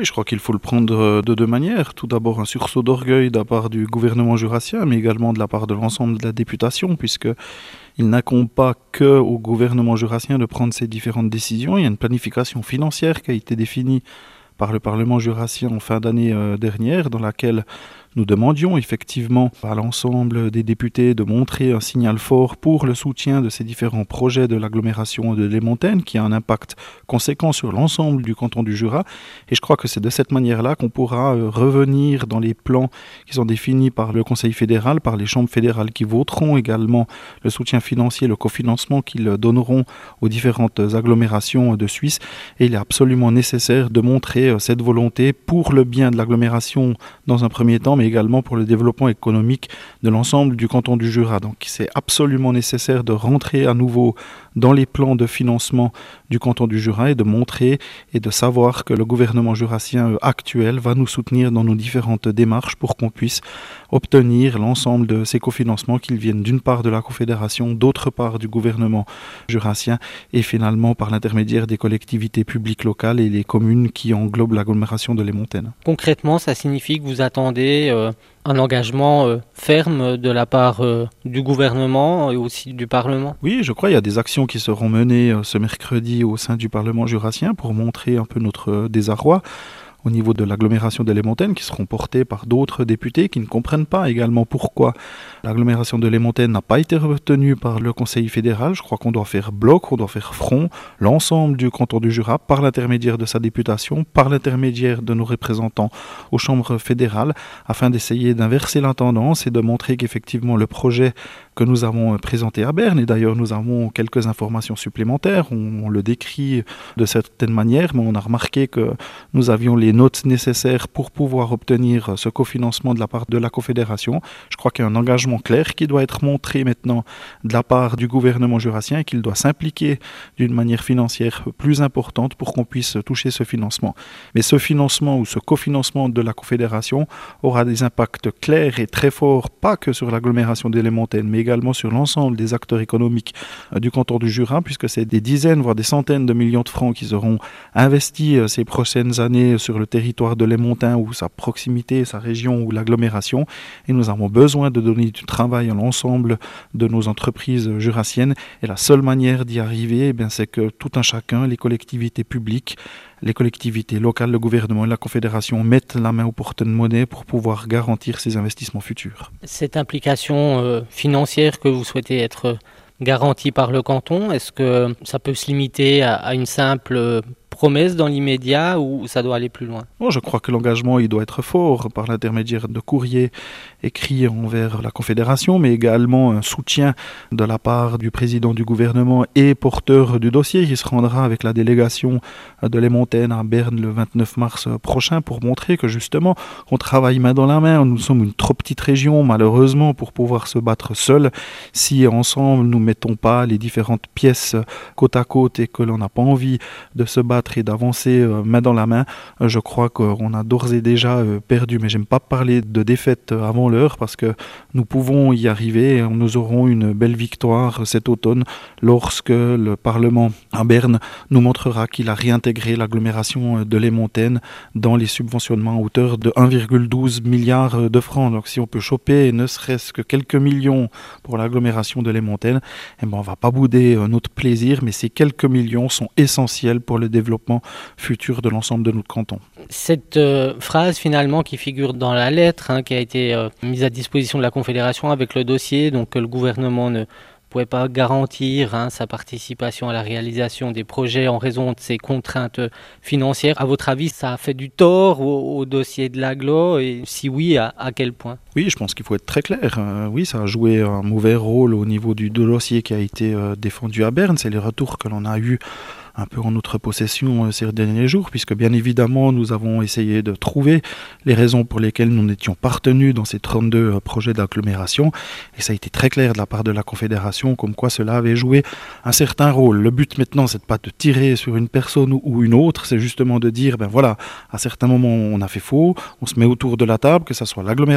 Oui, je crois qu'il faut le prendre de deux manières. Tout d'abord, un sursaut d'orgueil de la part du gouvernement jurassien, mais également de la part de l'ensemble de la députation, puisque il n'incombe pas qu'au gouvernement jurassien de prendre ces différentes décisions. Il y a une planification financière qui a été définie par le Parlement jurassien en fin d'année dernière, dans laquelle nous demandions effectivement à l'ensemble des députés de montrer un signal fort pour le soutien de ces différents projets de l'agglomération de Les Montagnes, qui a un impact conséquent sur l'ensemble du canton du Jura. Et je crois que c'est de cette manière-là qu'on pourra revenir dans les plans qui sont définis par le Conseil fédéral, par les chambres fédérales qui voteront également le soutien financier, le cofinancement qu'ils donneront aux différentes agglomérations de Suisse. Et il est absolument nécessaire de montrer cette volonté pour le bien de l'agglomération dans un premier temps, mais également pour le développement économique de l'ensemble du canton du Jura. Donc c'est absolument nécessaire de rentrer à nouveau dans les plans de financement du canton du Jura et de montrer et de savoir que le gouvernement jurassien actuel va nous soutenir dans nos différentes démarches pour qu'on puisse obtenir l'ensemble de ces cofinancements, qu'ils viennent d'une part de la Confédération, d'autre part du gouvernement jurassien et finalement par l'intermédiaire des collectivités publiques locales et les communes qui englobent l'agglomération de Les Montagnes. Concrètement, ça signifie que vous attendez un engagement ferme de la part du gouvernement et aussi du Parlement? Oui, je crois qu'il y a des actions qui seront menées ce mercredi au sein du Parlement jurassien pour montrer un peu notre désarroi au niveau de l'agglomération de Les Montagnes, qui seront portées par d'autres députés qui ne comprennent pas également pourquoi l'agglomération de Les Montagnes n'a pas été retenue par le Conseil fédéral. Je crois qu'on doit faire bloc, on doit faire front, l'ensemble du canton du Jura, par l'intermédiaire de sa députation, par l'intermédiaire de nos représentants aux chambres fédérales, afin d'essayer d'inverser la tendance et de montrer qu'effectivement le projet que nous avons présenté à Berne, et d'ailleurs nous avons quelques informations supplémentaires, on le décrit de certaine manière, mais on a remarqué que nous avions les notes nécessaires pour pouvoir obtenir ce cofinancement de la part de la Confédération. Je crois qu'il y a un engagement clair qui doit être montré maintenant de la part du gouvernement jurassien et qu'il doit s'impliquer d'une manière financière plus importante pour qu'on puisse toucher ce financement. Mais ce financement ou ce cofinancement de la Confédération aura des impacts clairs et très forts, pas que sur l'agglomération des Les Montagnes, mais également sur l'ensemble des acteurs économiques du canton du Jura, puisque c'est des dizaines, voire des centaines de millions de francs qui seront investis ces prochaines années sur le territoire de Les Montagnes ou sa proximité, sa région ou l'agglomération. Et nous avons besoin de donner du travail à l'ensemble de nos entreprises jurassiennes. Et la seule manière d'y arriver, c'est que tout un chacun, les collectivités publiques, les collectivités locales, le gouvernement et la Confédération mettent la main au porte-monnaie pour pouvoir garantir ces investissements futurs. Cette implication financière que vous souhaitez être garantie par le canton, est-ce que ça peut se limiter à une simple promesse dans l'immédiat ou ça doit aller plus loin? Je crois que l'engagement il doit être fort par l'intermédiaire de courriers écrits envers la Confédération, mais également un soutien de la part du président du gouvernement et porteur du dossier qui se rendra avec la délégation de Les Montagnes à Berne le 29 mars prochain pour montrer que justement on travaille main dans la main. Nous sommes une trop petite région malheureusement pour pouvoir se battre seul si ensemble nous ne mettons pas les différentes pièces côte à côte et que l'on n'a pas envie de se battre et d'avancer main dans la main. Je crois qu'on a d'ores et déjà perdu, mais j'aime pas parler de défaite avant l'heure parce que nous pouvons y arriver et nous aurons une belle victoire cet automne lorsque le Parlement à Berne nous montrera qu'il a réintégré l'agglomération de Les Montagnes dans les subventionnements à hauteur de 1,12 milliard de francs. Donc si on peut choper ne serait-ce que quelques millions pour l'agglomération de Les Montagnes, on va pas bouder notre plaisir, mais ces quelques millions sont essentiels pour le développement futur de l'ensemble de notre canton. Cette phrase finalement qui figure dans la lettre qui a été mise à disposition de la Confédération avec le dossier, donc que le gouvernement ne pouvait pas garantir sa participation à la réalisation des projets en raison de ces contraintes financières. À votre avis, ça a fait du tort au dossier de l'agglo et si oui, à quel point? Oui, je pense qu'il faut être très clair. Oui, ça a joué un mauvais rôle au niveau du dossier qui a été défendu à Berne. C'est les retours que l'on a eus un peu en notre possession ces derniers jours, puisque bien évidemment nous avons essayé de trouver les raisons pour lesquelles nous n'étions pas retenus dans ces 32 projets d'agglomération, et ça a été très clair de la part de la Confédération comme quoi cela avait joué un certain rôle. Le but maintenant c'est pas de tirer sur une personne ou une autre, c'est justement de dire voilà, à certains moments on a fait faux, on se met autour de la table, que ce soit l'agglomération de Les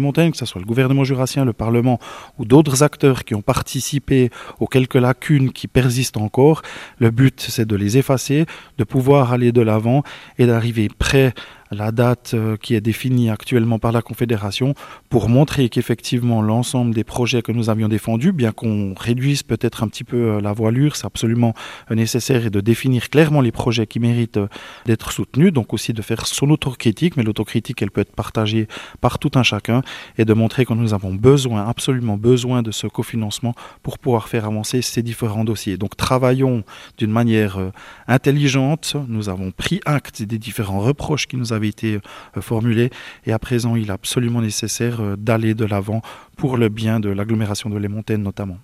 Montaigne, que ce soit le gouvernement jurassien, le Parlement ou d'autres acteurs qui ont participé aux quelques lacunes qui persistent encore. Le but, c'est de les effacer, de pouvoir aller de l'avant et d'arriver près la date qui est définie actuellement par la Confédération pour montrer qu'effectivement l'ensemble des projets que nous avions défendus, bien qu'on réduise peut-être un petit peu la voilure, c'est absolument nécessaire, et de définir clairement les projets qui méritent d'être soutenus, donc aussi de faire son autocritique, mais l'autocritique elle peut être partagée par tout un chacun, et de montrer que nous avons besoin, absolument besoin de ce cofinancement pour pouvoir faire avancer ces différents dossiers. Donc travaillons d'une manière intelligente, nous avons pris acte des différents reproches qui nous avaient été formulés, et à présent il est absolument nécessaire d'aller de l'avant pour le bien de l'agglomération de Les Montaigne notamment.